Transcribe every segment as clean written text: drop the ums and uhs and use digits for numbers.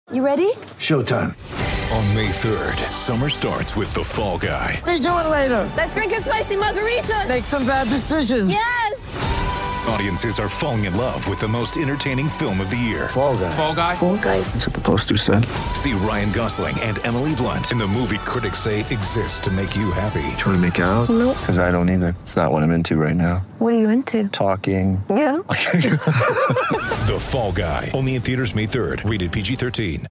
You ready? Showtime. On May 3rd, summer starts with The Fall Guy. Let's do it later. Let's drink a spicy margarita. Make some bad decisions. Yes! Audiences are falling in love with the most entertaining film of the year. Fall Guy. Fall Guy? Fall Guy. That's what the poster said. See Ryan Gosling and Emily Blunt in the movie critics say exists to make you happy. Trying to make it out? Nope. Because I don't either. It's not what I'm into right now. What are you into? Talking. Yeah. The Fall Guy. Only in theaters May 3rd. Rated PG-13.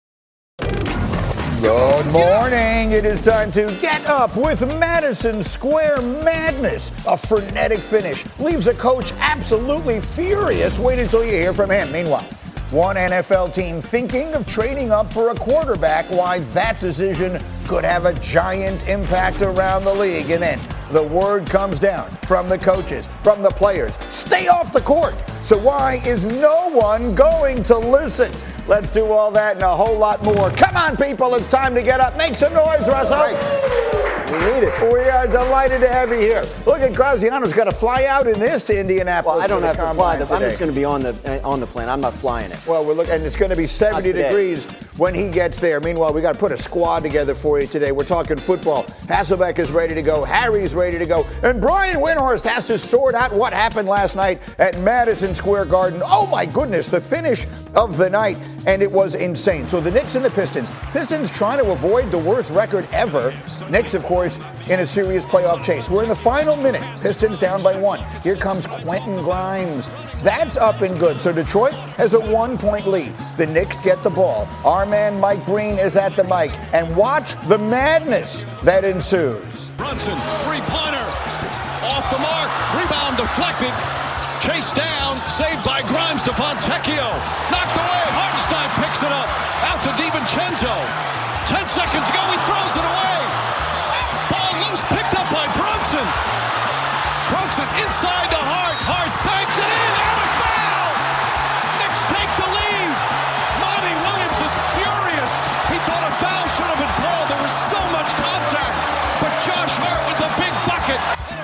Good morning. It is time to get up with Madison Square Madness. A frenetic finish leaves a coach absolutely furious. Wait until you hear from him. Meanwhile, one NFL team thinking of trading up for a quarterback. Why that decision could have a giant impact around the league. And then the word comes down from the coaches, from the players. Stay off the court. So why is no one going to listen? Let's do all that and a whole lot more. Come on, people. It's time to get up. Make some noise, Russell. We need it. We are delighted to have you here. Look at Graziano's got to fly out in this to Indianapolis. Well, I don't have to fly this. I'm today. just going to be on the plane. I'm not flying it. Well, we're looking, and it's going to be 70 degrees when he gets there. Meanwhile, we got to put a squad together for you today. We're talking football. Hasselbeck is ready to go. Harry's ready to go. And Brian Windhorst has to sort out what happened last night at Madison Square Garden. Oh, my goodness, the finish of the night. And it was insane. So the Knicks and the Pistons. Pistons trying to avoid the worst record ever. Knicks, of course, in a serious playoff chase. We're in the final minute. Pistons down by 1. Here comes Quentin Grimes. That's up and good. So Detroit has a 1-point lead. The Knicks get the ball. Our man Mike Breen is at the mic. And watch the madness that ensues. Brunson, three-pointer. Off the mark. Rebound deflected. Chased down, saved by Grimes to Fontecchio. Knocked away, Hartenstein picks it up. Out to DiVincenzo. 10 seconds to go, he throws it away. Ball loose, picked up by Brunson. Brunson inside to Hart. Hart's banks it in, and a foul! Knicks take the lead. Monty Williams is furious. He thought a foul should have been called. There was so much contact. But Josh Hart with the big bucket.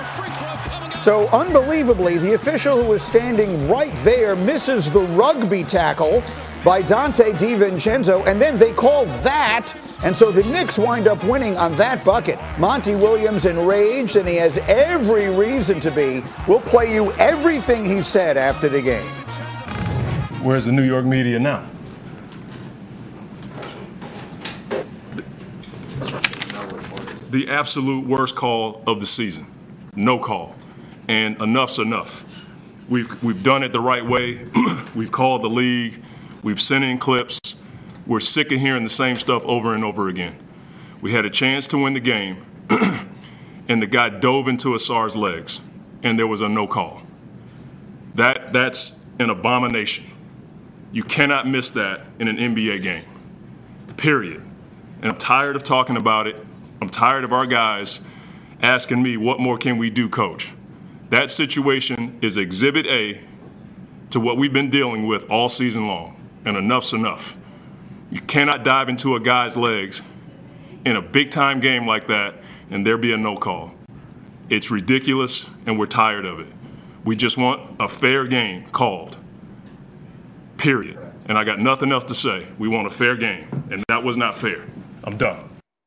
So, unbelievably, the official who was standing right there misses the rugby tackle by Dante DiVincenzo, and then they call that, and so the Knicks wind up winning on that bucket. Monty Williams enraged, and he has every reason to be. We'll play you everything he said after the game. Where's the New York media now? The absolute worst call of the season. No call. And enough's enough. We've done it the right way. We've called the league. We've sent in clips. We're sick of hearing the same stuff over and over again. We had a chance to win the game, and the guy dove into Asar's legs, and there was a no call. That's an abomination. You cannot miss that in an NBA game, period. And I'm tired of talking about it. I'm tired of our guys asking me, what more can we do, coach? That situation is exhibit A to what we've been dealing with all season long, and enough's enough. You cannot dive into a guy's legs in a big-time game like that and there be a no call. It's ridiculous, and we're tired of it. We just want a fair game called, period. And I got nothing else to say. We want a fair game, and that was not fair. I'm done.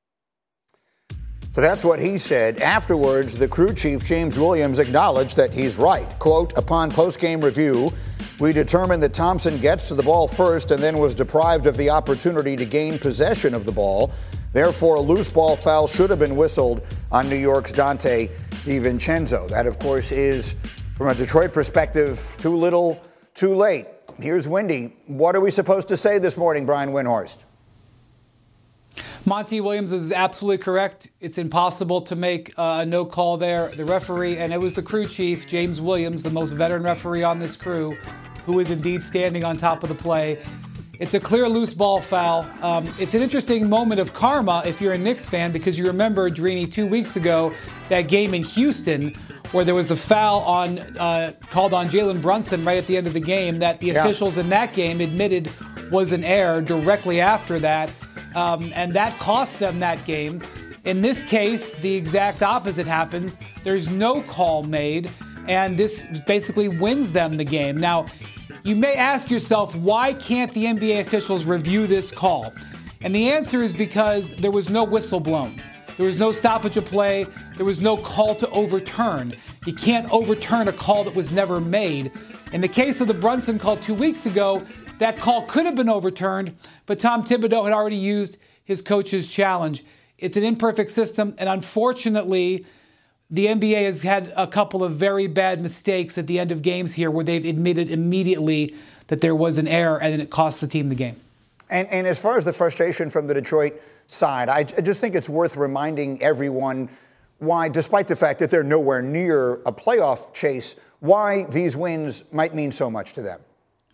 So that's what he said. Afterwards, the crew chief, James Williams, acknowledged that he's right. Quote, upon post-game review, we determined that Thompson gets to the ball first and then was deprived of the opportunity to gain possession of the ball. Therefore, a loose ball foul should have been whistled on New York's Dante DiVincenzo. That, of course, is, from a Detroit perspective, too little, too late. Here's Wendy. What are we supposed to say this morning, Brian Windhorst? Monty Williams is absolutely correct. It's impossible to make a no call there. The referee, and it was the crew chief, James Williams, the most veteran referee on this crew, who is indeed standing on top of the play. It's a clear loose ball foul. It's an interesting moment of karma if you're a Knicks fan, because you remember, Drini, 2 weeks ago, that game in Houston where there was a foul called on Jalen Brunson right at the end of the game that the officials in that game admitted was an error directly after that. And that cost them that game. In this case, the exact opposite happens. There's no call made, and this basically wins them the game. Now, you may ask yourself, why can't the NBA officials review this call? And the answer is because there was no whistle blown. There was no stoppage of play. There was no call to overturn. You can't overturn a call that was never made. In the case of the Brunson call 2 weeks ago, that call could have been overturned, but Tom Thibodeau had already used his coach's challenge. It's an imperfect system, and unfortunately, the NBA has had a couple of very bad mistakes at the end of games here where they've admitted immediately that there was an error and it cost the team the game. And as far as the frustration from the Detroit side, I just think it's worth reminding everyone why, despite the fact that they're nowhere near a playoff chase, why these wins might mean so much to them.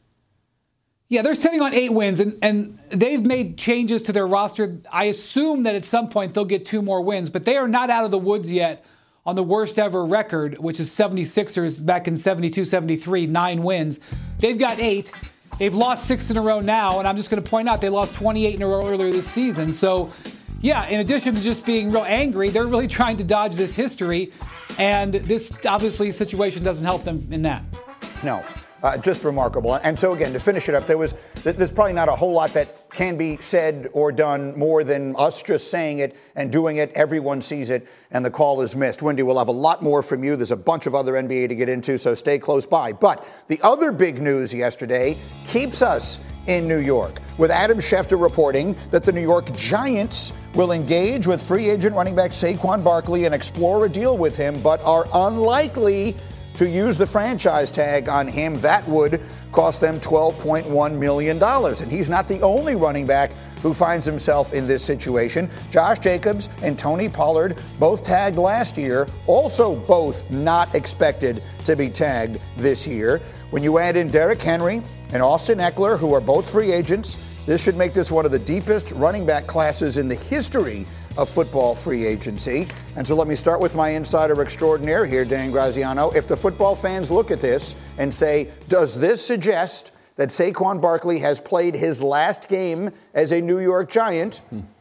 Yeah, they're sitting on 8 wins, and they've made changes to their roster. I assume that at some point they'll get 2 more wins, but they are not out of the woods yet on the worst ever record, which is 76ers back in 72-73, 9 wins. They've got 8. They've lost 6 in a row now, and I'm just going to point out they lost 28 in a row earlier this season. So, yeah, in addition to just being real angry, they're really trying to dodge this history, and this, obviously, situation doesn't help them in that. No. Just remarkable. And so, again, to finish it up, there's probably not a whole lot that can be said or done more than us just saying it and doing it. Everyone sees it, and the call is missed. Wendy, we'll have a lot more from you. There's a bunch of other NBA to get into, so stay close by. But the other big news yesterday keeps us in New York, with Adam Schefter reporting that the New York Giants will engage with free agent running back Saquon Barkley and explore a deal with him, but are unlikely to use the franchise tag on him. That would cost them $12.1 million. And he's not the only running back who finds himself in this situation. Josh Jacobs and Tony Pollard, both tagged last year, also both not expected to be tagged this year. When you add in Derrick Henry and Austin Eckler, who are both free agents, this should make this one of the deepest running back classes in the history of football free agency. And so let me start with my insider extraordinaire here, Dan Graziano. If the football fans look at this and say, does this suggest that Saquon Barkley has played his last game as a New York Giant?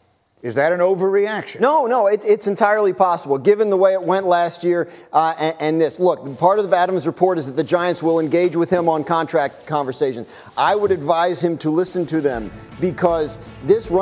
Is that an overreaction? No, it's entirely possible, given the way it went last year and this. Look, part of Adams' report is that the Giants will engage with him on contract conversations. I would advise him to listen to them because this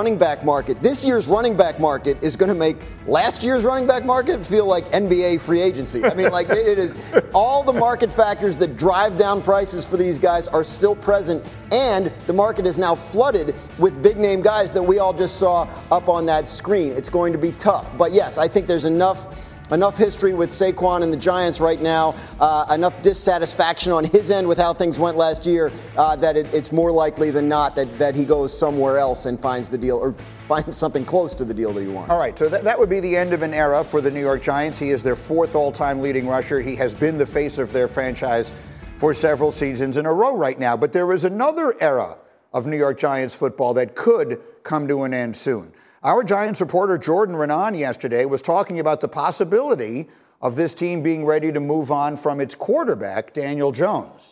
year's running back market is going to make last year's running back market feel like NBA free agency. I mean, like it is all the market factors that drive down prices for these guys are still present, and the market is now flooded with big name guys that we all just saw up on that screen. It's going to be tough. But yes, I think there's enough history with Saquon and the Giants right now, enough dissatisfaction on his end with how things went last year that it's more likely than not that he goes somewhere else and finds the deal or finds something close to the deal that he wants. All right, so that would be the end of an era for the New York Giants. He is their 4th all-time leading rusher. He has been the face of their franchise for several seasons in a row right now. But there is another era of New York Giants football that could come to an end soon. Our Giants reporter Jordan Raanan yesterday was talking about the possibility of this team being ready to move on from its quarterback, Daniel Jones.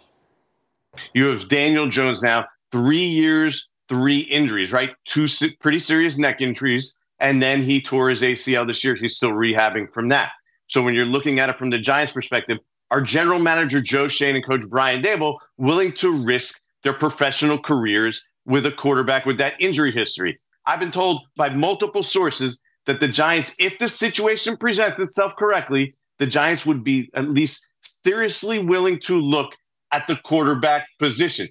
You have Daniel Jones now, 3 years, 3 injuries, right? 2 pretty serious neck injuries, and then he tore his ACL this year. He's still rehabbing from that. So when you're looking at it from the Giants' perspective, are general manager Joe Schoen and coach Brian Daboll willing to risk their professional careers with a quarterback with that injury history? I've been told by multiple sources that the Giants, if the situation presents itself correctly, the Giants would be at least seriously willing to look at the quarterback position.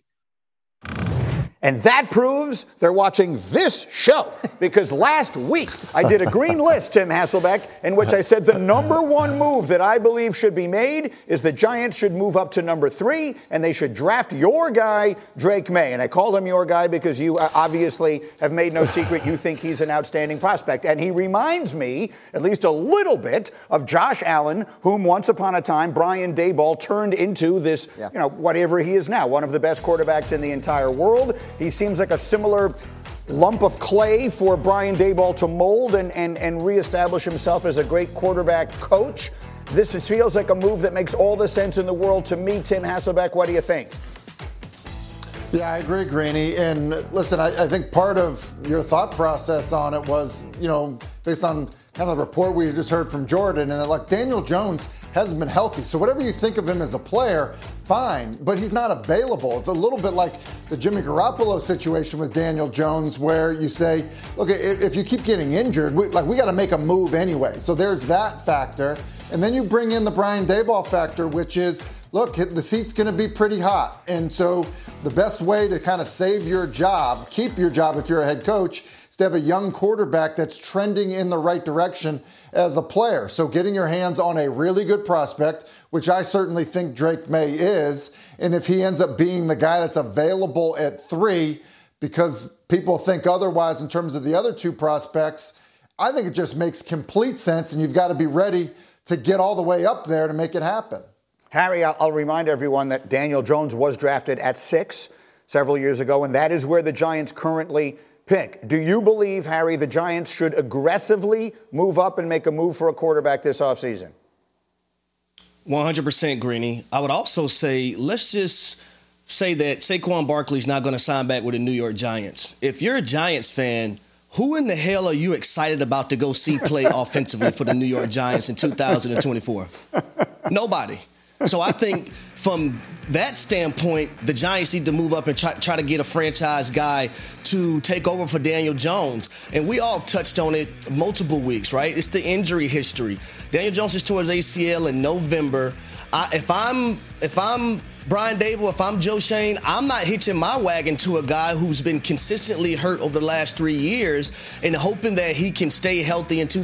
And that proves they're watching this show, because last week I did a green list, Tim Hasselbeck, in which I said the number one move that I believe should be made is the Giants should move up to number 3 and they should draft your guy, Drake May. And I called him your guy because you obviously have made no secret you think he's an outstanding prospect. And he reminds me, at least a little bit, of Josh Allen, whom once upon a time Brian Daboll turned into this, whatever he is now, one of the best quarterbacks in the entire world. He seems like a similar lump of clay for Brian Daboll to mold and reestablish himself as a great quarterback coach. This feels like a move that makes all the sense in the world to me. Tim Hasselbeck, what do you think? Yeah, I agree, Greeny. And listen, I think part of your thought process on it was, based on kind of the report we just heard from Jordan, and that, like, Daniel Jones hasn't been healthy. So whatever you think of him as a player, fine, but he's not available. It's a little bit like the Jimmy Garoppolo situation with Daniel Jones, where you say, look, if you keep getting injured, we got to make a move anyway. So there's that factor. And then you bring in the Brian Daboll factor, which is, look, the seat's going to be pretty hot. And so the best way to kind of save your job, keep your job if you're a head coach, is to have a young quarterback that's trending in the right direction as a player. So getting your hands on a really good prospect, which I certainly think Drake May is, and if he ends up being the guy that's available at 3 because people think otherwise in terms of the other 2 prospects, I think it just makes complete sense, and you've got to be ready to get all the way up there to make it happen. Harry, I'll remind everyone that Daniel Jones was drafted at 6 several years ago, and that is where the Giants currently pick. Do you believe, Harry, the Giants should aggressively move up and make a move for a quarterback this offseason? 100%, Greeny. I would also say, let's just say that Saquon Barkley's not going to sign back with the New York Giants. If you're a Giants fan, who in the hell are you excited about to go see play offensively for the New York Giants in 2024? Nobody. So I think from that standpoint, the Giants need to move up and try to get a franchise guy to take over for Daniel Jones. And we all touched on it multiple weeks, right? It's the injury history. Daniel Jones just tore his ACL in November. If I'm Brian Daboll, if I'm Joe Schoen, I'm not hitching my wagon to a guy who's been consistently hurt over the last 3 years and hoping that he can stay healthy in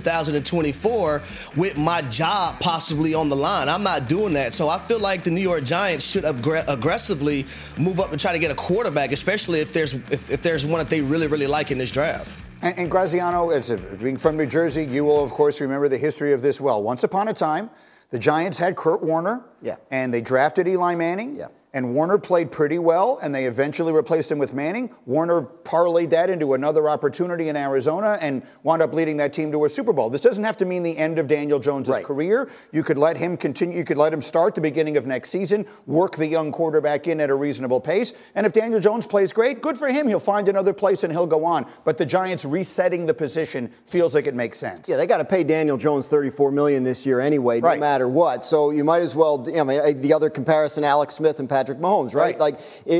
2024 with my job possibly on the line. I'm not doing that. So I feel like the New York Giants should aggressively move up and try to get a quarterback, especially if there's one that they really, really like in this draft. And Graziano, being from New Jersey, you will, of course, remember the history of this well. Once upon a time, the Giants had Kurt Warner, and they drafted Eli Manning, and Warner played pretty well, and they eventually replaced him with Manning. Warner parlayed that into another opportunity in Arizona and wound up leading that team to a Super Bowl. This doesn't have to mean the end of Daniel Jones' career. You could let him continue. You could let him start the beginning of next season, work the young quarterback in at a reasonable pace, and if Daniel Jones plays great, good for him. He'll find another place and he'll go on. But the Giants resetting the position feels like it makes sense. Yeah, they got to pay Daniel Jones $34 million this year anyway, no matter what. So you might as well. The other comparison, Alex Smith and Patrick Mahomes, right? Like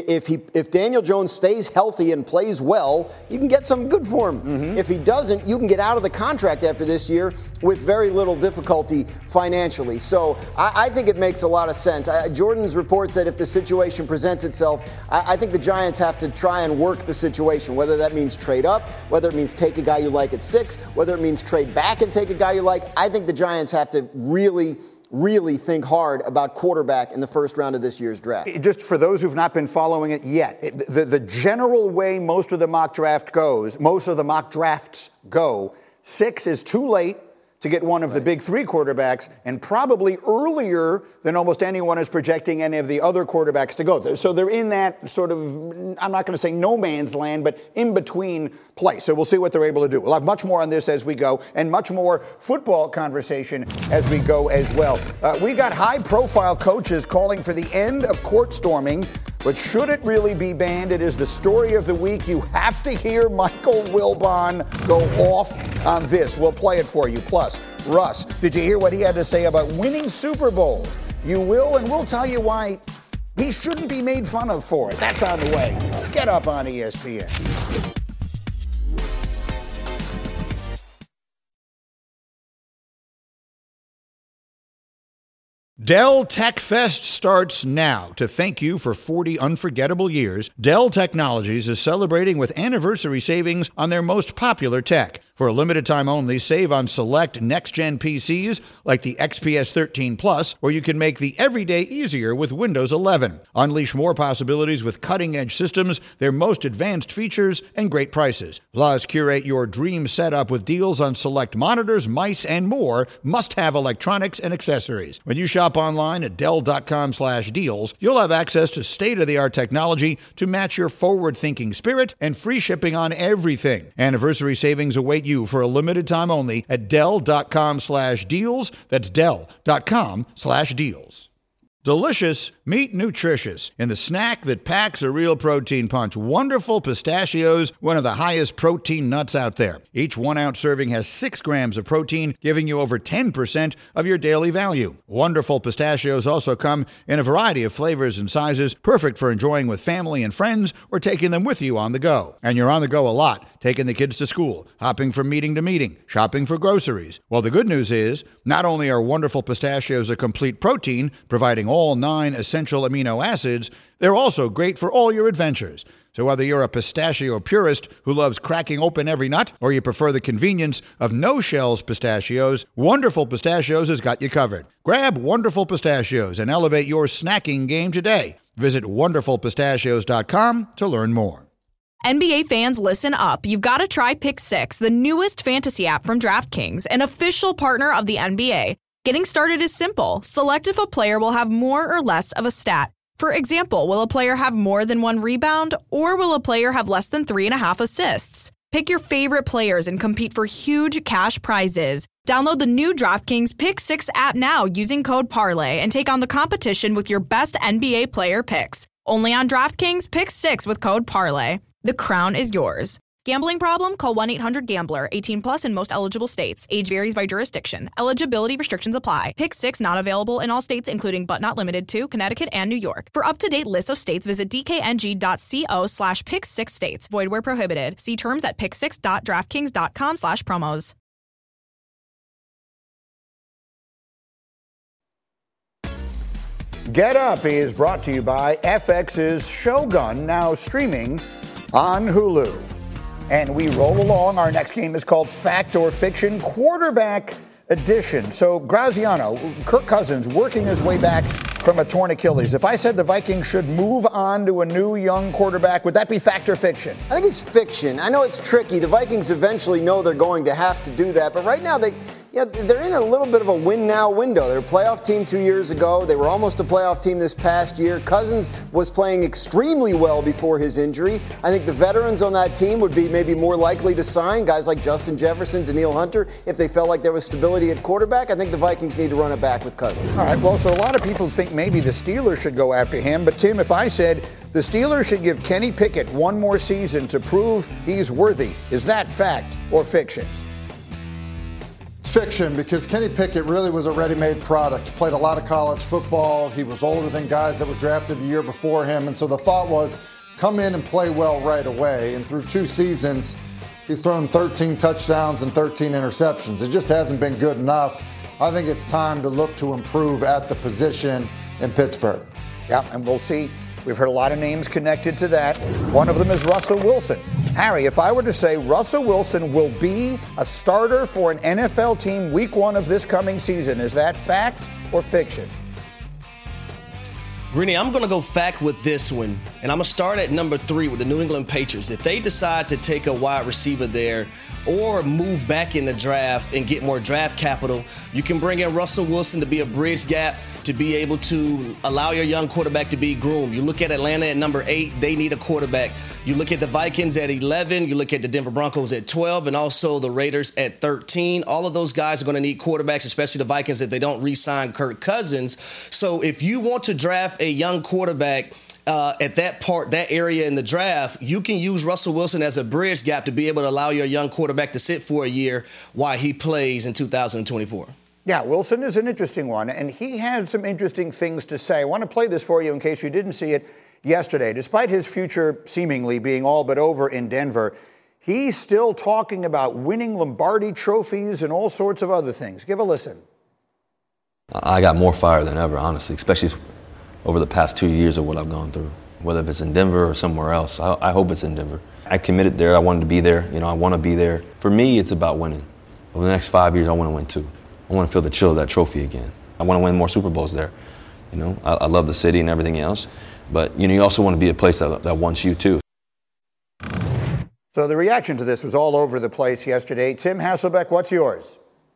if Daniel Jones stays healthy and plays well, you can get something good for him. Mm-hmm. If he doesn't, you can get out of the contract after this year with very little difficulty financially. So I think it makes a lot of sense. Jordan's report said if the situation presents itself, I think the Giants have to try and work the situation, whether that means trade up, whether it means take a guy you like at 6, whether it means trade back and take a guy you like. I think the Giants have to really think hard about quarterback in the first round of this year's draft. Just for those who've not been following it yet, the general way most of the mock drafts go, 6 is too late to get one of the big 3 quarterbacks, and probably earlier than almost anyone is projecting any of the other quarterbacks to go. So they're in that sort of, I'm not going to say no man's land, but in between place. So we'll see what they're able to do. We'll have much more on this as we go, and much more football conversation as we go as well. We got high-profile coaches calling for the end of court storming, but should it really be banned? It is the story of the week. You have to hear Michael Wilbon go off on this. We'll play it for you. Plus, Russ, did you hear what he had to say about winning Super Bowls? You will, and we'll tell you why he shouldn't be made fun of for it. That's on the way. Get up on ESPN. Dell Tech Fest starts now. To thank you for 40 unforgettable years, Dell Technologies is celebrating with anniversary savings on their most popular tech. For a limited time only, save on select next-gen PCs like the XPS 13 Plus, where you can make the everyday easier with Windows 11. Unleash more possibilities with cutting-edge systems, their most advanced features, and great prices. Plus, curate your dream setup with deals on select monitors, mice, and more must-have electronics and accessories. When you shop online at Dell.com/deals, you'll have access to state-of-the-art technology to match your forward-thinking spirit and free shipping on everything. Anniversary savings await you for a limited time only at Dell.com/deals. That's Dell.com/deals. Delicious, meet nutritious in the snack that packs a real protein punch. Wonderful Pistachios, one of the highest protein nuts out there. Each 1 ounce serving has 6 grams of protein, giving you over 10% of your daily value. Wonderful Pistachios also come in a variety of flavors and sizes, perfect for enjoying with family and friends or taking them with you on the go. And you're on the go a lot, taking the kids to school, hopping from meeting to meeting, shopping for groceries. Well, the good news is, not only are Wonderful Pistachios a complete protein, providing all 9 essential amino acids, they're also great for all your adventures. So whether you're a pistachio purist who loves cracking open every nut, or you prefer the convenience of no-shells pistachios, Wonderful Pistachios has got you covered. Grab Wonderful Pistachios and elevate your snacking game today. Visit wonderfulpistachios.com to learn more. NBA fans, listen up. You've got to try Pick 6, the newest fantasy app from DraftKings, an official partner of the NBA. Getting started is simple. Select if a player will have more or less of a stat. For example, will a player have more than 1 rebound, or will a player have less than 3.5 assists? Pick your favorite players and compete for huge cash prizes. Download the new DraftKings Pick 6 app now using code Parlay and take on the competition with your best NBA player picks. Only on DraftKings Pick 6 with code Parlay. The crown is yours. Gambling problem? Call 1-800-GAMBLER. 18 plus in most eligible states. Age varies by jurisdiction. Eligibility restrictions apply. Pick 6 not available in all states, including but not limited to Connecticut and New York. For up-to-date lists of states, visit dkng.co/pick6states. Void where prohibited. See terms at pick6.draftkings.com/promos. Get Up is brought to you by FX's Shogun, now streaming on Hulu. And we roll along. Our next game is called Fact or Fiction, quarterback edition. So, Graziano, Kirk Cousins, working his way back from a torn Achilles. If I said the Vikings should move on to a new young quarterback, would that be fact or fiction? I think it's fiction. I know it's tricky. The Vikings eventually know they're going to have to do that. But right now, they're in a little bit of a win-now window. They're a playoff team 2 years ago. They were almost a playoff team this past year. Cousins was playing extremely well before his injury. I think the veterans on that team would be maybe more likely to sign guys like Justin Jefferson, Danielle Hunter, if they felt like there was stability at quarterback. I think the Vikings need to run it back with Cousins. All right, well, so a lot of people think maybe the Steelers should go after him. But, Tim, if I said the Steelers should give Kenny Pickett one more season to prove he's worthy, is that fact or fiction? Fiction, because Kenny Pickett really was a ready-made product. Played a lot of college football. He was older than guys that were drafted the year before him. And so the thought was, come in and play well right away. And through 2 seasons, he's thrown 13 touchdowns and 13 interceptions. It just hasn't been good enough. I think it's time to look to improve at the position in Pittsburgh. Yeah, and we'll see. We've heard a lot of names connected to that. One of them is Russell Wilson. Harry, if I were to say Russell Wilson will be a starter for an NFL team week 1 of this coming season, is that fact or fiction? Greeny, I'm going to go fact with this one, and I'm going to start at number 3 with the New England Patriots. If they decide to take a wide receiver there or move back in the draft and get more draft capital, you can bring in Russell Wilson to be a bridge gap, to be able to allow your young quarterback to be groomed. You look at Atlanta at number 8, they need a quarterback. You look at the Vikings at 11, you look at the Denver Broncos at 12, and also the Raiders at 13. All of those guys are going to need quarterbacks, especially the Vikings, if they don't re-sign Kirk Cousins. So if you want to draft a young quarterback at that area in the draft, you can use Russell Wilson as a bridge gap to be able to allow your young quarterback to sit for a year while he plays in 2024. Yeah, Wilson is an interesting one, and he had some interesting things to say. I want to play this for you in case you didn't see it yesterday. Despite his future seemingly being all but over in Denver, he's still talking about winning Lombardi trophies and all sorts of other things. Give a listen. I got more fire than ever, honestly, especially over the past 2 years of what I've gone through. Whether if it's in Denver or somewhere else, I hope it's in Denver. I committed there. I wanted to be there. I want to be there. For me, it's about winning. Over the next 5 years, I want to win 2. I want to feel the chill of that trophy again. I want to win more Super Bowls there. I love the city and everything else. But, you also want to be a place that wants you too. So the reaction to this was all over the place yesterday. Tim Hasselbeck, what's yours?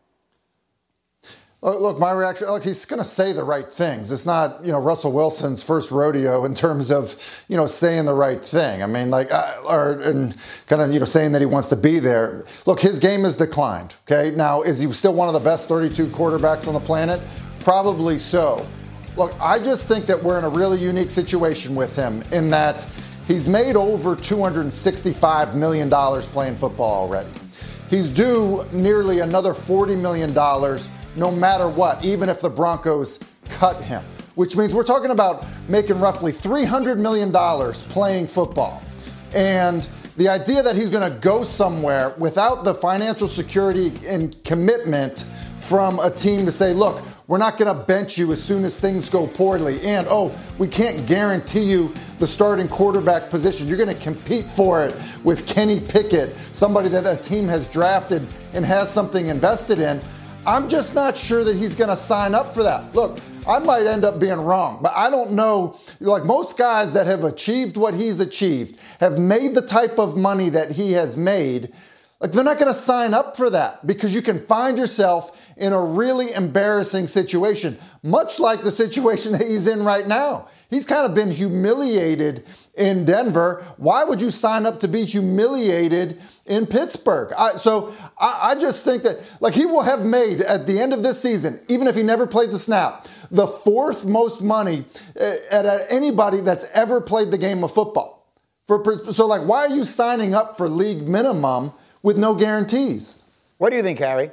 Look, my reaction, he's going to say the right things. It's not, Russell Wilson's first rodeo in terms of, saying the right thing. I mean, saying that he wants to be there. Look, his game has declined, okay? Now, is he still one of the best 32 quarterbacks on the planet? Probably so. Look, I just think that we're in a really unique situation with him in that he's made over $265 million playing football already. He's due nearly another $40 million no matter what, even if the Broncos cut him, which means we're talking about making roughly $300 million playing football. And the idea that he's going to go somewhere without the financial security and commitment from a team to say, look, we're not going to bench you as soon as things go poorly. And, we can't guarantee you the starting quarterback position. You're going to compete for it with Kenny Pickett, somebody that a team has drafted and has something invested in. I'm just not sure that he's going to sign up for that. Look, I might end up being wrong, but I don't know. Like most guys that have achieved what he's achieved, have made the type of money that he has made, like they're not going to sign up for that because you can find yourself in a really embarrassing situation, much like the situation that he's in right now. He's kind of been humiliated in Denver. Why would you sign up to be humiliated in Pittsburgh? I just think that like he will have made at the end of this season, even if he never plays a snap, the fourth most money at anybody that's ever played the game of football. So like, why are you signing up for league minimum with no guarantees? What do you think, Harry?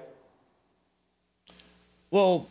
Well,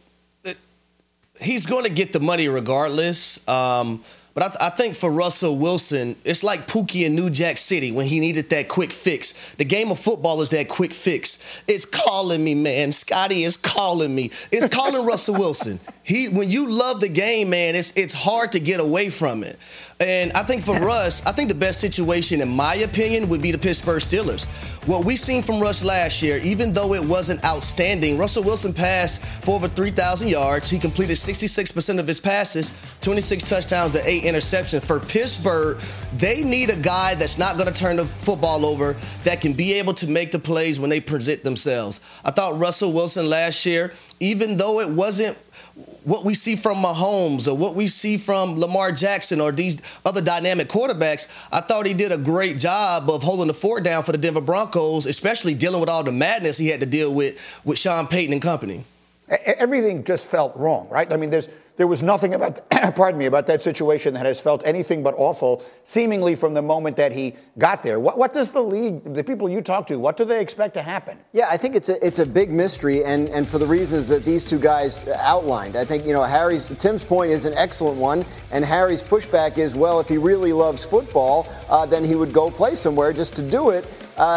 he's going to get the money regardless. But I think for Russell Wilson, it's like Pookie in New Jack City when he needed that quick fix. The game of football is that quick fix. It's calling me, man. Scotty is calling me. It's calling Russell Wilson. When you love the game, man, it's hard to get away from it. And I think for Russ, I think the best situation, in my opinion, would be the Pittsburgh Steelers. What we seen from Russ last year, even though it wasn't outstanding, Russell Wilson passed for over 3,000 yards. He completed 66% of his passes, 26 touchdowns and 8 interceptions. For Pittsburgh, they need a guy that's not going to turn the football over, that can be able to make the plays when they present themselves. I thought Russell Wilson last year, even though it wasn't what we see from Mahomes or what we see from Lamar Jackson or these other dynamic quarterbacks, I thought he did a great job of holding the fort down for the Denver Broncos, especially dealing with all the madness he had to deal with Sean Payton and company. Everything just felt wrong, right? I mean, there was nothing about, about that situation that has felt anything but awful, seemingly from the moment that he got there. What does the league, the people you talk to, what do they expect to happen? Yeah, I think it's a big mystery, and for the reasons that these two guys outlined. I think, Tim's point is an excellent one, and Harry's pushback is, well, if he really loves football, then he would go play somewhere just to do it.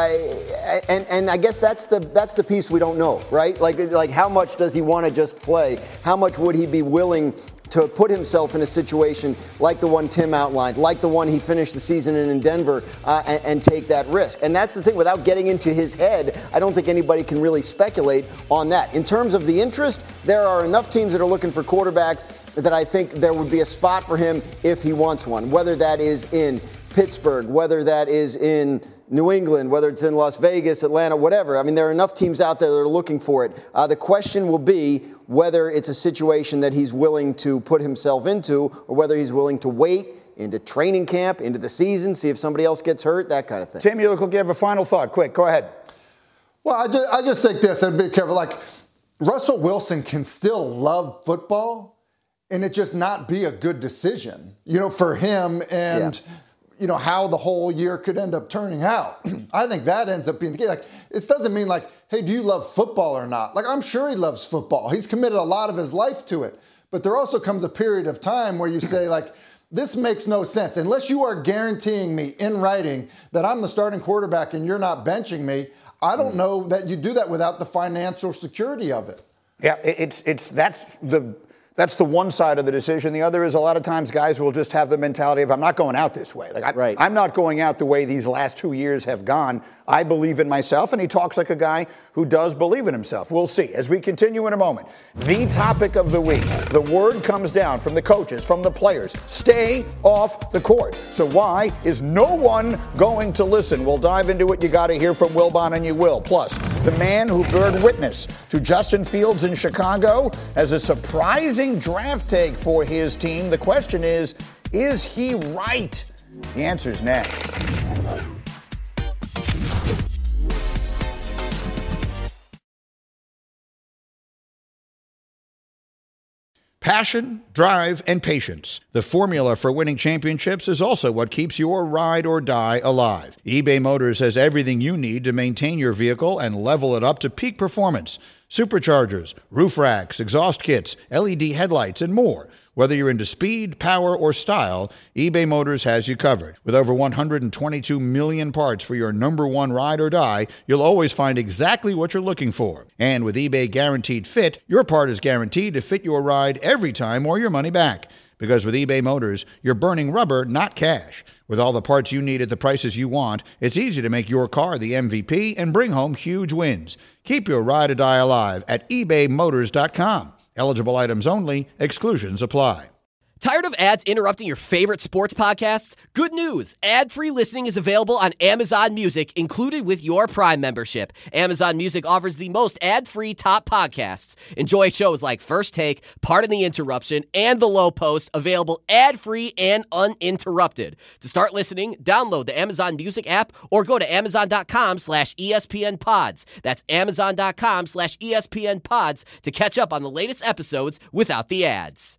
And I guess that's the piece we don't know, right? Like how much does he want to just play? How much would he be willing to put himself in a situation like the one Tim outlined, like the one he finished the season in Denver, and take that risk? And that's the thing, without getting into his head, I don't think anybody can really speculate on that. In terms of the interest, there are enough teams that are looking for quarterbacks that I think there would be a spot for him if he wants one, whether that is in Pittsburgh, whether that is in New England, whether it's in Las Vegas, Atlanta, whatever. I mean, there are enough teams out there that are looking for it. The question will be whether it's a situation that he's willing to put himself into, or whether he's willing to wait into training camp, into the season, see if somebody else gets hurt, that kind of thing. Tim, you look like you have a final thought. Quick, go ahead. Well, I just think this, and be careful. Like, Russell Wilson can still love football and it just not be a good decision, for him and... Yeah. How the whole year could end up turning out. I think that ends up being the case. Like, it doesn't mean like, hey, do you love football or not? Like, I'm sure he loves football. He's committed a lot of his life to it. But there also comes a period of time where you say, like, this makes no sense. Unless you are guaranteeing me in writing that I'm the starting quarterback and you're not benching me, I don't know that you do that without the financial security of it. Yeah, that's the one side of the decision. The other is a lot of times guys will just have the mentality of, I'm not going out this way. Right. I'm not going out the way these last 2 years have gone. I believe in myself, and he talks like a guy who does believe in himself. We'll see as we continue in a moment. The topic of the week. The word comes down from the coaches, from the players. Stay off the court. So why is no one going to listen? We'll dive into it. You got to hear from Wilbon, and you will. Plus, the man who bears witness to Justin Fields in Chicago has a surprising draft take for his team. The question is he right? The answer is next. Passion, drive, and patience. The formula for winning championships is also what keeps your ride or die alive. eBay Motors has everything you need to maintain your vehicle and level it up to peak performance. Superchargers, roof racks, exhaust kits, LED headlights, and more. Whether you're into speed, power, or style, eBay Motors has you covered. With over 122 million parts for your number one ride or die, you'll always find exactly what you're looking for. And with eBay Guaranteed Fit, your part is guaranteed to fit your ride every time or your money back. Because with eBay Motors, you're burning rubber, not cash. With all the parts you need at the prices you want, it's easy to make your car the MVP and bring home huge wins. Keep your ride or die alive at ebaymotors.com. Eligible items only. Exclusions apply. Tired of ads interrupting your favorite sports podcasts? Good news! Ad-free listening is available on Amazon Music, included with your Prime membership. Amazon Music offers the most ad-free top podcasts. Enjoy shows like First Take, Pardon the Interruption, and The Low Post, available ad-free and uninterrupted. To start listening, download the Amazon Music app or go to amazon.com/ESPNpods. That's amazon.com/ESPNpods to catch up on the latest episodes without the ads.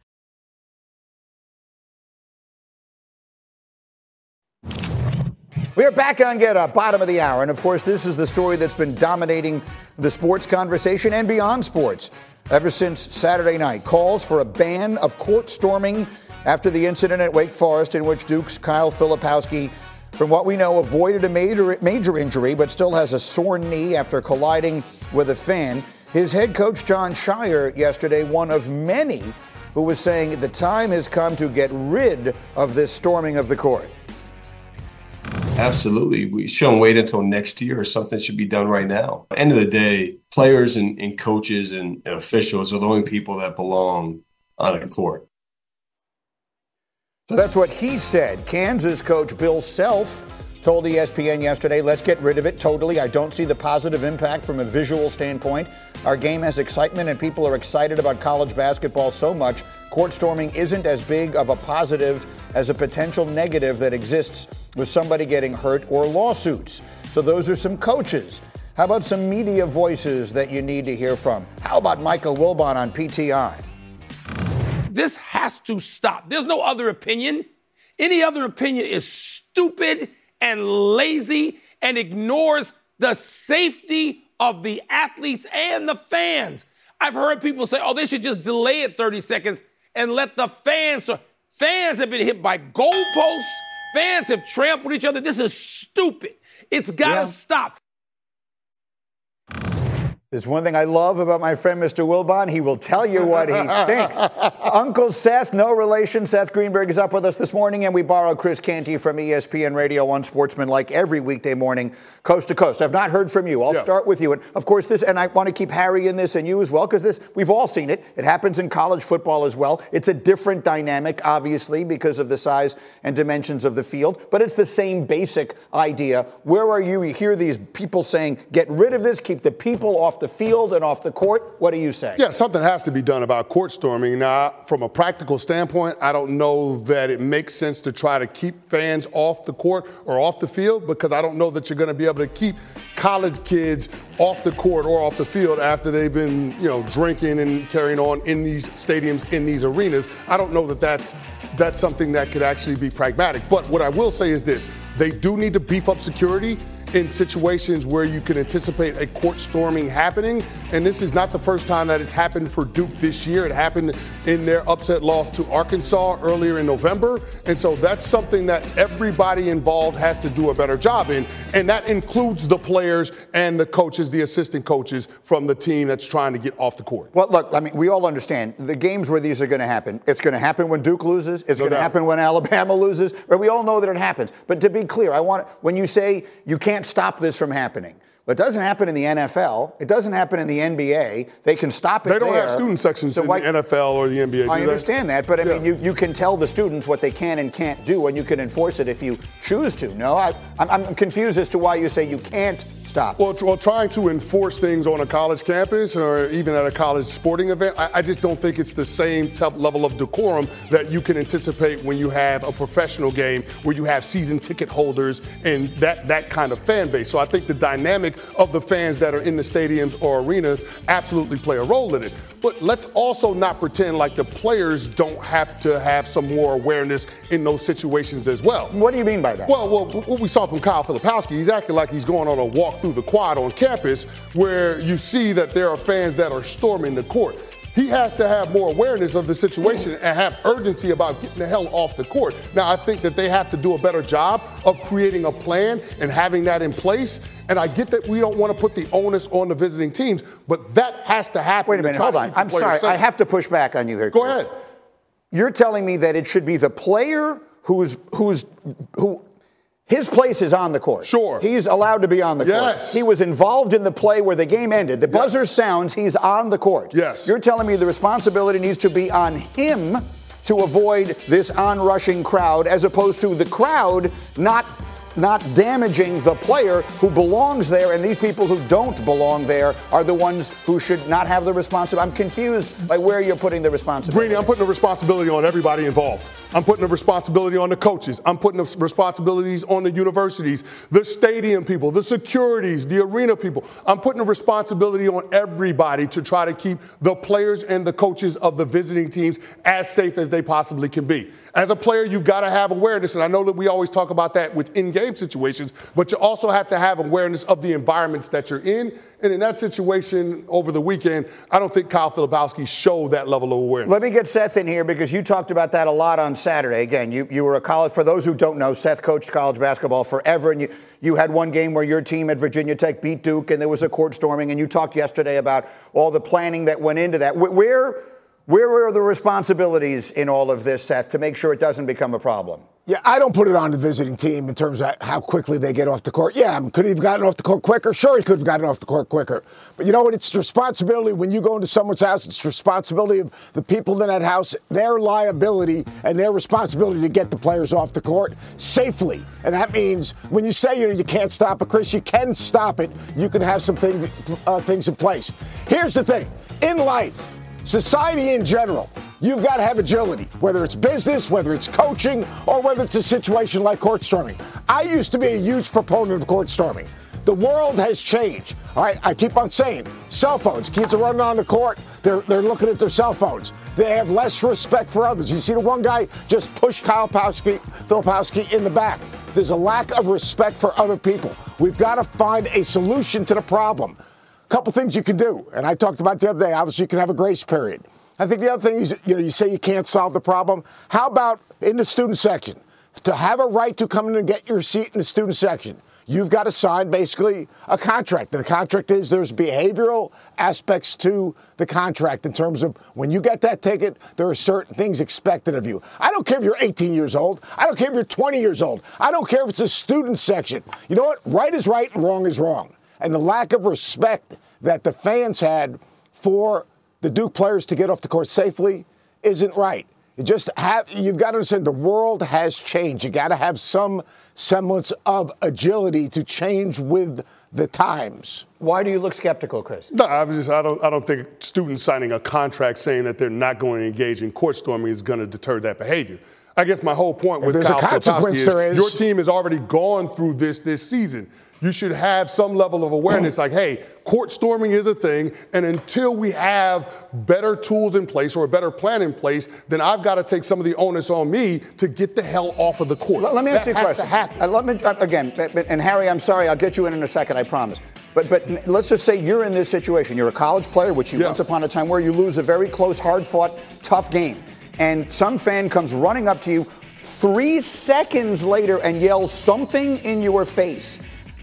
We are back on Get Up, bottom of the hour. And, of course, this is the story that's been dominating the sports conversation and beyond sports ever since Saturday night. Calls for a ban of court storming after the incident at Wake Forest in which Duke's Kyle Filipowski, from what we know, avoided a major injury but still has a sore knee after colliding with a fan. His head coach, Jon Scheyer, yesterday, one of many who was saying the time has come to get rid of this storming of the court. Absolutely. We shouldn't wait until next year, or something should be done right now. At the end of the day, players and coaches and officials are the only people that belong on a court. So that's what he said. Kansas coach Bill Self told ESPN yesterday, let's get rid of it totally. I don't see the positive impact from a visual standpoint. Our game has excitement and people are excited about college basketball so much. Court storming isn't as big of a positive as a potential negative that exists with somebody getting hurt or lawsuits. So those are some coaches. How about some media voices that you need to hear from? How about Michael Wilbon on PTI? This has to stop. There's no other opinion. Any other opinion is stupid and lazy and ignores the safety of the athletes and the fans. I've heard people say, they should just delay it 30 seconds and let the fans. Fans have been hit by goalposts. Fans have trampled each other. This is stupid. It's got to stop. There's one thing I love about my friend Mr. Wilbon. He will tell you what he thinks. Uncle Seth, no relation. Seth Greenberg is up with us this morning, and we borrow Chris Canty from ESPN Radio 1 Sportsman like every weekday morning, coast to coast. I've not heard from you. I'll start with you. And, of course, this, and I want to keep Harry in this and you as well, because this, we've all seen it. It happens in college football as well. It's a different dynamic, obviously, because of the size and dimensions of the field, but it's the same basic idea. Where are you? You hear these people saying, get rid of this, keep the people off the field and off the court. What do you say? Yeah, something has to be done about court storming. Now, from a practical standpoint, I don't know that it makes sense to try to keep fans off the court or off the field, because I don't know that you're going to be able to keep college kids off the court or off the field after they've been, drinking and carrying on in these stadiums, in these arenas. I don't know that that's something that could actually be pragmatic. But what I will say is this: they do need to beef up security in situations where you can anticipate a court storming happening. And this is not the first time that it's happened for Duke this year. It happened in their upset loss to Arkansas earlier in November. And so that's something that everybody involved has to do a better job in. And that includes the players and the coaches, the assistant coaches from the team that's trying to get off the court. Well, look, I mean, we all understand the games where these are going to happen. It's going to happen when Duke loses. It's going to happen when Alabama loses. Right? We all know that it happens. But to be clear, when you say you can't stop this from happening, it doesn't happen in the NFL. It doesn't happen in the NBA. They can stop it there. They don't have student sections in the NFL or the NBA. I understand that, but I mean, you can tell the students what they can and can't do, and you can enforce it if you choose to. No, I'm confused as to why you say you can't stop? Well, trying to enforce things on a college campus or even at a college sporting event, I just don't think it's the same level of decorum that you can anticipate when you have a professional game where you have season ticket holders and that kind of fan base. So I think the dynamic of the fans that are in the stadiums or arenas absolutely play a role in it. But let's also not pretend like the players don't have to have some more awareness in those situations as well. What do you mean by that? Well, what we saw from Kyle Filipowski, he's acting like he's going on a walk through the quad on campus where you see that there are fans that are storming the court. He has to have more awareness of the situation and have urgency about getting the hell off the court. Now, I think that they have to do a better job of creating a plan and having that in place. And I get that we don't want to put the onus on the visiting teams, but that has to happen. Wait a minute, hold on. I'm sorry. I have to push back on you here, Chris. Go ahead. You're telling me that it should be the player who his place is on the court. Sure. He's allowed to be on the court. He was involved in the play where the game ended. The buzzer sounds, he's on the court. Yes. You're telling me the responsibility needs to be on him to avoid this onrushing crowd as opposed to the crowd not damaging the player who belongs there, and these people who don't belong there are the ones who should not have the responsibility. I'm confused by where you're putting the responsibility. Greeny, I'm putting the responsibility on everybody involved. I'm putting the responsibility on the coaches. I'm putting the responsibilities on the universities, the stadium people, the securities, the arena people. I'm putting the responsibility on everybody to try to keep the players and the coaches of the visiting teams as safe as they possibly can be. As a player, you've got to have awareness, and I know that we always talk about that with in-game situations, but you also have to have awareness of the environments that you're in. And in that situation over the weekend, I don't think Kyle Filipowski showed that level of awareness. Let me get Seth in here because you talked about that a lot on Saturday. Again, you were a college, for those who don't know, Seth coached college basketball forever, and you had one game where your team at Virginia Tech beat Duke, and there was a court storming, and you talked yesterday about all the planning that went into that. Where are the responsibilities in all of this, Seth, to make sure it doesn't become a problem? Yeah, I don't put it on the visiting team in terms of how quickly they get off the court. Yeah, could he have gotten off the court quicker? Sure, he could have gotten off the court quicker. But you know what? It's the responsibility when you go into someone's house. It's the responsibility of the people in that house, their liability and their responsibility to get the players off the court safely. And that means when you say you can't stop it, Chris, you can stop it. You can have some things in place. Here's the thing. In life, society in general, you've got to have agility, whether it's business, whether it's coaching, or whether it's a situation like court storming. I used to be a huge proponent of court storming. The world has changed. All right, I keep on saying, cell phones. Kids are running on the court. They're looking at their cell phones. They have less respect for others. You see the one guy just push Kyle Filipowski in the back. There's a lack of respect for other people. We've got to find a solution to the problem. A couple things you can do, and I talked about it the other day. Obviously, you can have a grace period. I think the other thing is, you say you can't solve the problem. How about in the student section? To have a right to come in and get your seat in the student section, you've got to sign basically a contract. And the contract is there's behavioral aspects to the contract in terms of when you get that ticket, there are certain things expected of you. I don't care if you're 18 years old. I don't care if you're 20 years old. I don't care if it's a student section. You know what? Right is right and wrong is wrong. And the lack of respect that the fans had for the Duke players to get off the court safely isn't right. You've got to understand the world has changed. You got to have some semblance of agility to change with the times. Why do you look skeptical, Chris? No, I don't think students signing a contract saying that they're not going to engage in court storming is going to deter that behavior. I guess my whole point with Kyle Filipowski is your team has already gone through this season. You should have some level of awareness like, hey, court storming is a thing, and until we have better tools in place or a better plan in place, then I've got to take some of the onus on me to get the hell off of the court. Let me ask you a question. Again, and Harry, I'm sorry, I'll get you in a second, I promise. But let's just say you're in this situation. You're a college player, which you once upon a time were. You lose a very close, hard-fought, tough game. And some fan comes running up to you 3 seconds later and yells something in your face.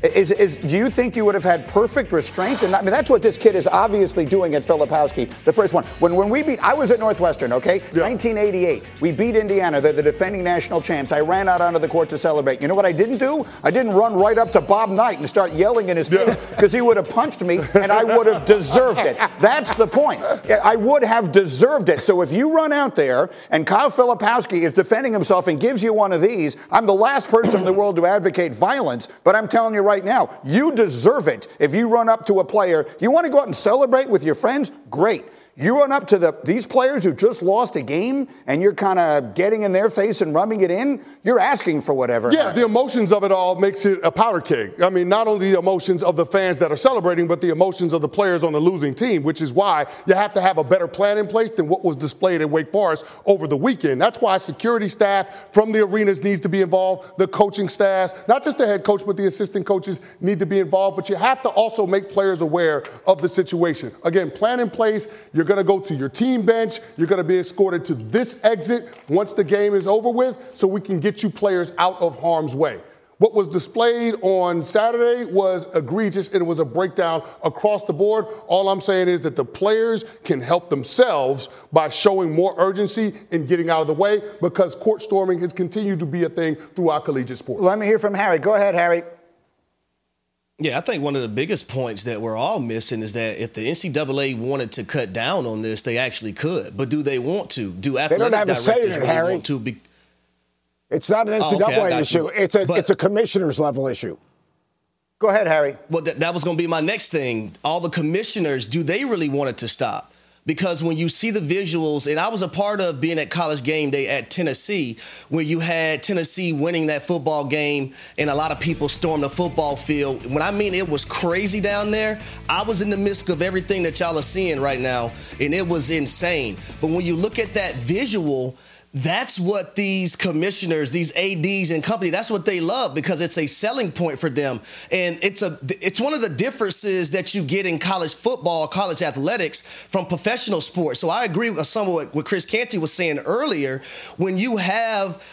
Do you think you would have had perfect restraint? And that's what this kid is obviously doing at Filipowski, the first one. When we beat, I was at Northwestern, okay? 1988. We beat Indiana. They're the defending national champs. I ran out onto the court to celebrate. You know what I didn't do? I didn't run right up to Bob Knight and start yelling in his face because he would have punched me and I would have deserved it. That's the point. I would have deserved it. So if you run out there and Kyle Filipowski is defending himself and gives you one of these, I'm the last person in the world to advocate violence, but I'm telling you right right now. You deserve it. If you run up to a player, you want to go out and celebrate with your friends? Great. You run up to these players who just lost a game and you're kind of getting in their face and rubbing it in, you're asking for whatever. Yeah, the emotions of it all makes it a powder keg. I mean, not only the emotions of the fans that are celebrating, but the emotions of the players on the losing team, which is why you have to have a better plan in place than what was displayed at Wake Forest over the weekend. That's why security staff from the arenas needs to be involved, the coaching staffs, not just the head coach, but the assistant coaches need to be involved. But you have to also make players aware of the situation. Again, plan in place. You're going to go to your team bench. You're going to be escorted to this exit once the game is over with so we can get you players out of harm's way. What was displayed on Saturday was egregious, and it was a breakdown across the board. All I'm saying is that the players can help themselves by showing more urgency in getting out of the way because court storming has continued to be a thing throughout collegiate sports. Let me hear from Harry. Go ahead, Harry. Yeah, I think one of the biggest points that we're all missing is that if the NCAA wanted to cut down on this, they actually could. But do they want to? Do athletic directors really want to? It's not an NCAA issue. It's a commissioner's level issue. Go ahead, Harry. Well, that was going to be my next thing. All the commissioners, do they really want it to stop? Because when you see the visuals, and I was a part of being at College Game Day at Tennessee, where you had Tennessee winning that football game and a lot of people stormed the football field. When I mean it was crazy down there, I was in the midst of everything that y'all are seeing right now, and it was insane. But when you look at that visual, that's what these commissioners, these ADs and company, that's what they love because it's a selling point for them. And it's one of the differences that you get in college football, college athletics from professional sports. So I agree with some of what Chris Canty was saying earlier. When you have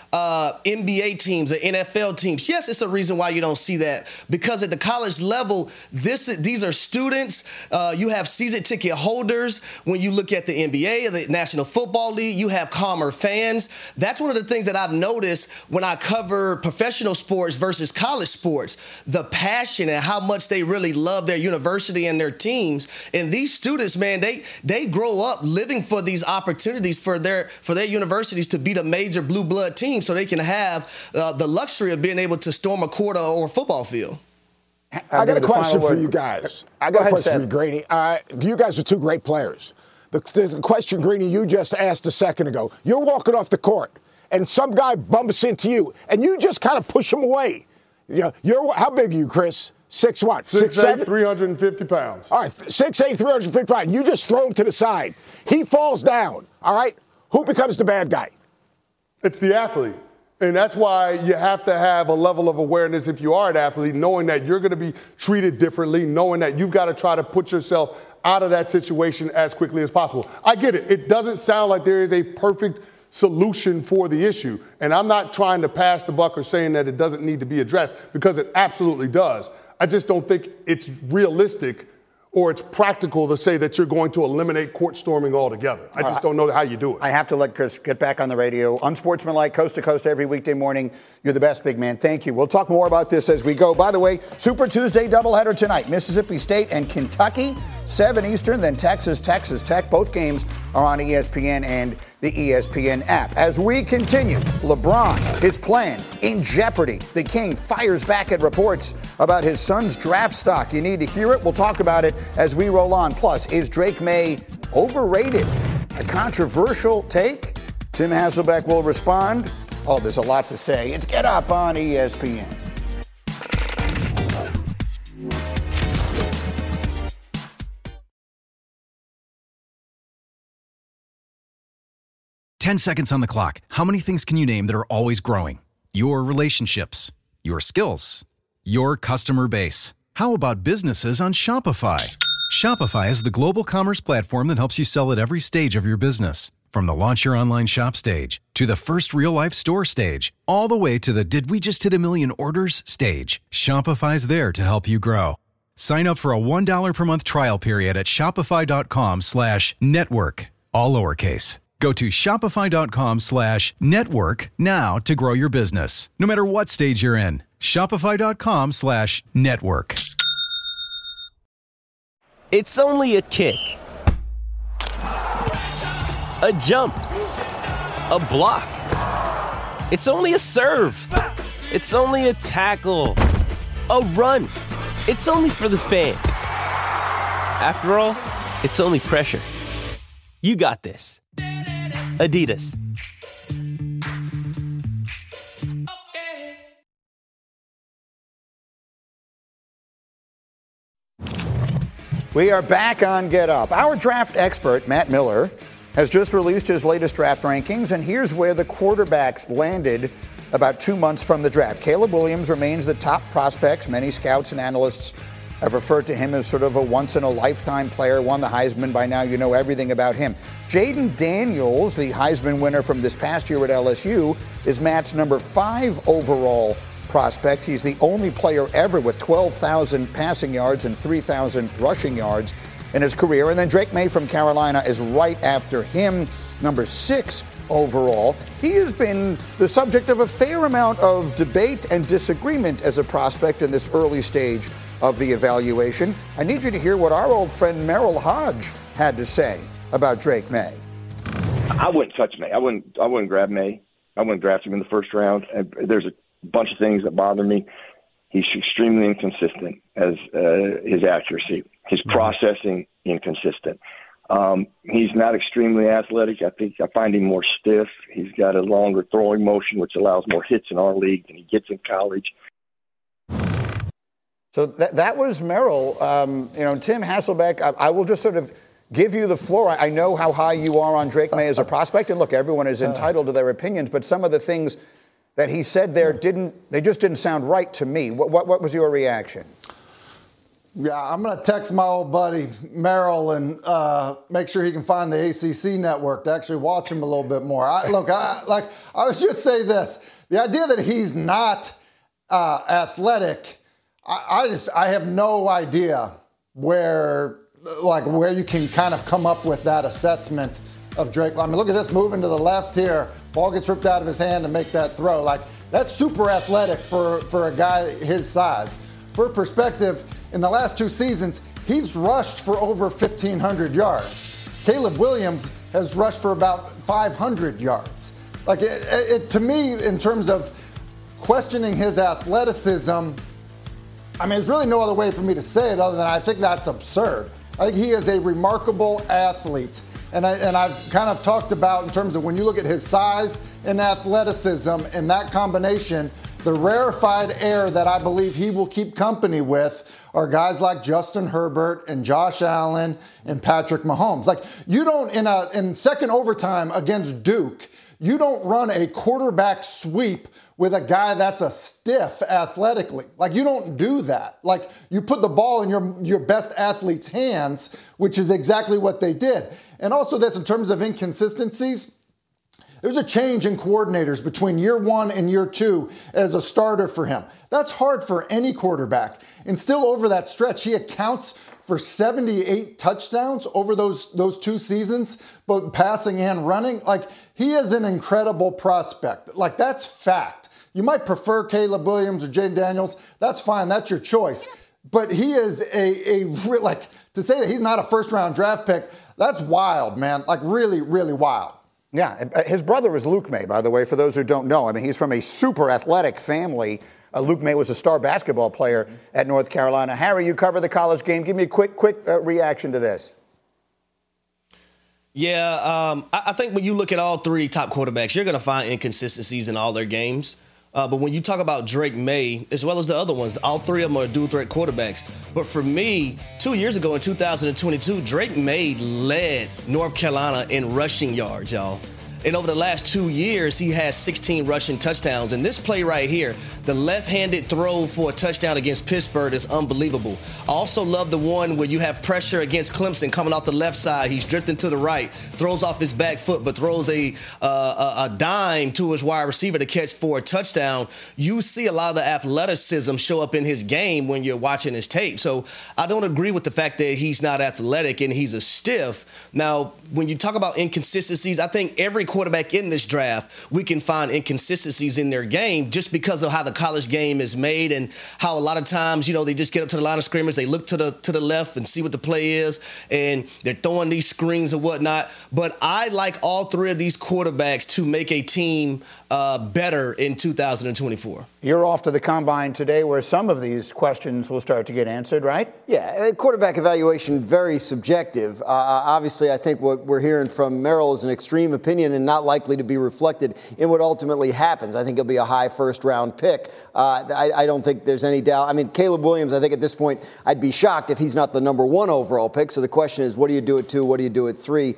NBA teams or NFL teams, yes, it's a reason why you don't see that because at the college level, these are students. You have season ticket holders. When you look at the NBA or the National Football League, you have calmer fans. That's one of the things that I've noticed when I cover professional sports versus college sports, the passion and how much they really love their university and their teams. And these students, man, they grow up living for these opportunities for their universities to beat a major blue blood team so they can have the luxury of being able to storm a court or a football field. I got a question for you guys. I got a question for you, Greeny. You guys are two great players. There's a question, Greeny, you just asked a second ago. You're walking off the court, and some guy bumps into you, and you just kind of push him away. You know, how big are you, Chris? 6 what? 6'8", 350 pounds. All right, 6'8", 350 pounds. You just throw him to the side. He falls down, all right? Who becomes the bad guy? It's the athlete. And that's why you have to have a level of awareness if you are an athlete, knowing that you're going to be treated differently, knowing that you've got to try to put yourself out of that situation as quickly as possible. I get it. It doesn't sound like there is a perfect solution for the issue. And I'm not trying to pass the buck or saying that it doesn't need to be addressed because it absolutely does. I just don't think it's realistic or it's practical to say that you're going to eliminate court storming altogether. I just don't know how you do it. I have to let Chris get back on the radio. Unsportsmanlike, coast to coast every weekday morning. You're the best, big man. Thank you. We'll talk more about this as we go. By the way, Super Tuesday doubleheader tonight. Mississippi State and Kentucky, 7 Eastern, then Texas Tech. Both games are on ESPN and the ESPN app. As we continue, LeBron, his plan in jeopardy. The King fires back at reports about his son's draft stock. You need to hear it. We'll talk about it as we roll on. Plus, is Drake May overrated? A controversial take? Tim Hasselbeck will respond. Oh, there's a lot to say. It's Get Up on ESPN. Ten seconds on the clock. How many things can you name that are always growing? Your relationships, your skills, your customer base. How about businesses on Shopify? Shopify is the global commerce platform that helps you sell at every stage of your business. From the launch your online shop stage, to the first real-life store stage, all the way to the did we just hit 1 million orders stage, Shopify's there to help you grow. Sign up for a $1 per month trial period at shopify.com/network, all lowercase. Go to shopify.com/network now to grow your business, no matter what stage you're in. Shopify.com/network. It's only a kick, a jump, a block. It's only a serve. It's only a tackle, a run. It's only for the fans. After all, it's only pressure. You got this. Adidas. We are back on Get Up. Our draft expert, Matt Miller, has just released his latest draft rankings, and here's where the quarterbacks landed about 2 months from the draft. Caleb Williams remains the top prospect. Many scouts and analysts have referred to him as sort of a once-in-a-lifetime player, won the Heisman. By now you know everything about him. Jaden Daniels, the Heisman winner from this past year at LSU, is Matt's number 5 overall prospect. He's the only player ever with 12,000 passing yards and 3,000 rushing yards in his career. And then Drake May from Carolina is right after him, number 6 overall. He has been the subject of a fair amount of debate and disagreement as a prospect in this early stage of the evaluation. I need you to hear what our old friend Merrill Hodge had to say about Drake May. I wouldn't touch May. I wouldn't grab May. I wouldn't draft him in the first round. There's a bunch of things that bother me. He's extremely inconsistent as his accuracy, his processing inconsistent. He's not extremely athletic. I find him more stiff. He's got a longer throwing motion, which allows more hits in our league than he gets in college. So that was Merrill. Tim Hasselbeck, I will just sort of give you the floor. I know how high you are on Drake May as a prospect, and look, everyone is entitled to their opinions, but some of the things that he said there just didn't sound right to me. What was your reaction? Yeah, I'm going to text my old buddy Merrill and make sure he can find the ACC network to actually watch him a little bit more. I was just say this: the idea that he's not athletic, I have no idea where you can kind of come up with that assessment of Drake. I mean, look at this, moving to the left here. Ball gets ripped out of his hand to make that throw. That's super athletic for a guy his size. For perspective, in the last 2 seasons, he's rushed for over 1,500 yards. Caleb Williams has rushed for about 500 yards. To me, in terms of questioning his athleticism, I mean, there's really no other way for me to say it other than I think that's absurd. I think he is a remarkable athlete. And I've kind of talked about in terms of when you look at his size and athleticism and that combination, the rarefied air that I believe he will keep company with are guys like Justin Herbert and Josh Allen and Patrick Mahomes. You don't, in second overtime against Duke, you don't run a quarterback sweep with a guy that's a stiff athletically. You don't do that. You put the ball in your best athlete's hands, which is exactly what they did. And also this, in terms of inconsistencies, there's a change in coordinators between year 1 and year 2 as a starter for him. That's hard for any quarterback. And still over that stretch, he accounts for 78 touchdowns over those 2 seasons, both passing and running. He is an incredible prospect. That's fact. You might prefer Caleb Williams or Jaden Daniels. That's fine. That's your choice. But he is to say that he's not a first-round draft pick, that's wild, man. Really, really wild. Yeah, his brother is Luke May, by the way, for those who don't know. I mean, he's from a super athletic family. Luke May was a star basketball player at North Carolina. Harry, you cover the college game. Give me a quick reaction to this. Yeah, I think when you look at all 3 top quarterbacks, you're going to find inconsistencies in all their games. But when you talk about Drake May, as well as the other ones, all 3 of them are dual-threat quarterbacks. But for me, 2 years ago in 2022, Drake May led North Carolina in rushing yards, y'all. And over the last 2 years, he has 16 rushing touchdowns. And this play right here, the left-handed throw for a touchdown against Pittsburgh is unbelievable. I also love the one where you have pressure against Clemson coming off the left side. He's drifting to the right, throws off his back foot, but throws a dime to his wide receiver to catch for a touchdown. You see a lot of the athleticism show up in his game when you're watching his tape. So I don't agree with the fact that he's not athletic and he's a stiff. Now, when you talk about inconsistencies, I think every quarterback in this draft, we can find inconsistencies in their game just because of how the college game is made, and how a lot of times, they just get up to the line of scrimmage, they look to the left and see what the play is, and they're throwing these screens and whatnot. But I like all three of these quarterbacks to make a team better in 2024. You're off to the combine today where some of these questions will start to get answered, right? Yeah, quarterback evaluation, very subjective. Obviously, I think what we're hearing from Merrill is an extreme opinion and not likely to be reflected in what ultimately happens. I think he'll be a high first-round pick. I don't think there's any doubt. I mean, Caleb Williams, I think at this point, I'd be shocked if he's not the number 1 overall pick. So the question is, what do you do at 2? What do you do at 3?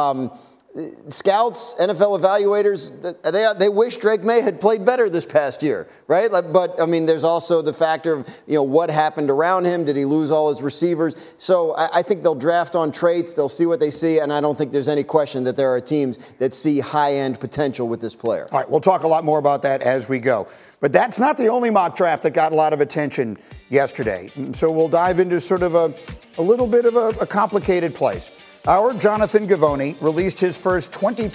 Scouts, NFL evaluators, they wish Drake May had played better this past year, right? But, I mean, there's also the factor of, what happened around him. Did he lose all his receivers? So I think they'll draft on traits. They'll see what they see. And I don't think there's any question that there are teams that see high-end potential with this player. All right, we'll talk a lot more about that as we go. But that's not the only mock draft that got a lot of attention yesterday. So we'll dive into sort of a little bit of a complicated place. Our Jonathan Givony released his first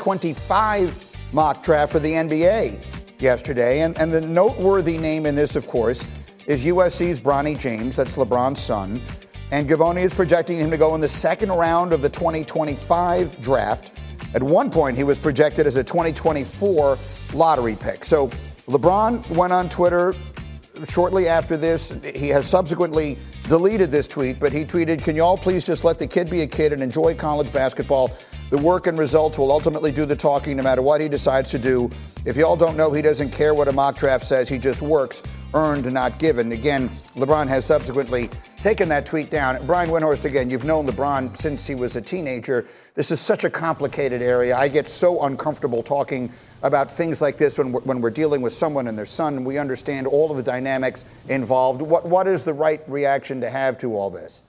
2025 mock draft for the NBA yesterday. And the noteworthy name in this, of course, is USC's Bronny James. That's LeBron's son. And Givony is projecting him to go in the second round of the 2025 draft. At one point, he was projected as a 2024 lottery pick. So LeBron went on Twitter shortly after this. He has subsequently deleted this tweet, but he tweeted, "Can you all please just let the kid be a kid and enjoy college basketball? The work and results will ultimately do the talking no matter what he decides to do. If you all don't know, he doesn't care what a mock draft says. He just works, earned, not given." Again, LeBron has subsequently taken that tweet down. Brian Windhorst, again, you've known LeBron since he was a teenager. This is such a complicated area. I get so uncomfortable talking about things like this when we're dealing with someone and their son, and we understand all of the dynamics involved. What is the right reaction to have to all this?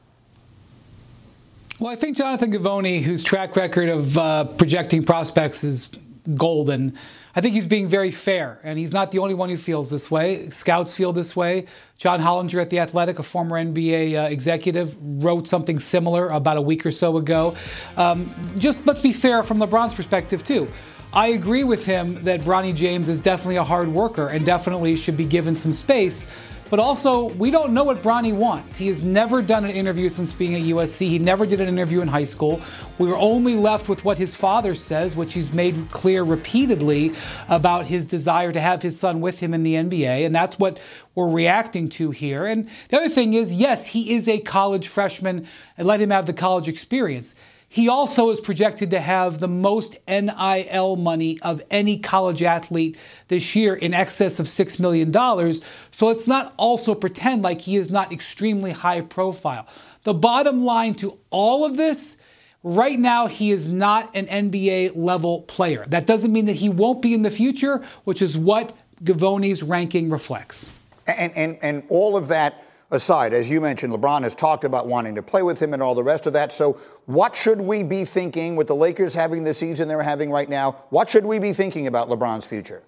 Well, I think Jonathan Givony, whose track record of projecting prospects is golden, I think he's being very fair, and he's not the only one who feels this way. Scouts feel this way. John Hollinger at The Athletic, a former NBA executive, wrote something similar about a week or so ago. Just let's be fair from LeBron's perspective, too. I agree with him that Bronny James is definitely a hard worker and definitely should be given some space. But also, we don't know what Bronny wants. He has never done an interview since being at USC. He never did an interview in high school. We were only left with what his father says, which he's made clear repeatedly about his desire to have his son with him in the NBA. And that's what we're reacting to here. And the other thing is, yes, he is a college freshman, and let him have the college experience. He also is projected to have the most NIL money of any college athlete this year, in excess of $6 million. So let's not also pretend like he is not extremely high profile. The bottom line to all of this, right now he is not an NBA level player. That doesn't mean that he won't be in the future, which is what Givony's ranking reflects. And all of that aside, as you mentioned, LeBron has talked about wanting to play with him and all the rest of that. So what should we be thinking with the Lakers having the season they're having right now? What should we be thinking about LeBron's future?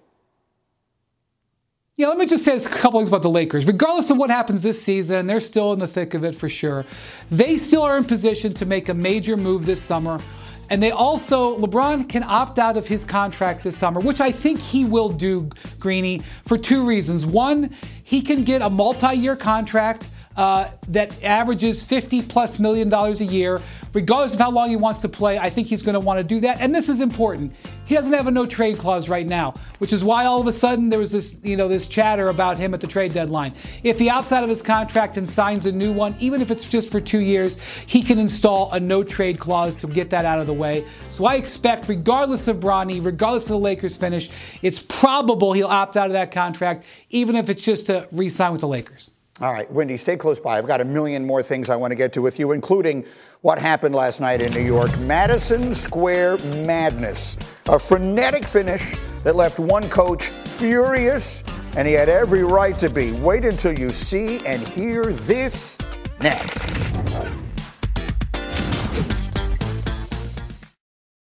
Yeah, let me just say a couple things about the Lakers. Regardless of what happens this season, and they're still in the thick of it for sure, they still are in position to make a major move this summer. And they also, LeBron can opt out of his contract this summer, which I think he will do, Greeny, for two reasons. One, he can get a multi-year contract that averages $50+ million a year. Regardless of how long he wants to play, I think he's going to want to do that. And this is important. He doesn't have a no-trade clause right now, which is why all of a sudden there was this chatter about him at the trade deadline. If he opts out of his contract and signs a new one, even if it's just for 2 years, he can install a no-trade clause to get that out of the way. So I expect, regardless of Bronny, regardless of the Lakers finish, it's probable he'll opt out of that contract, even if it's just to re-sign with the Lakers. All right, Wendy, stay close by. I've got a million more things I want to get to with you, including what happened last night in New York. Madison Square Madness. A frenetic finish that left one coach furious, and he had every right to be. Wait until you see and hear this next.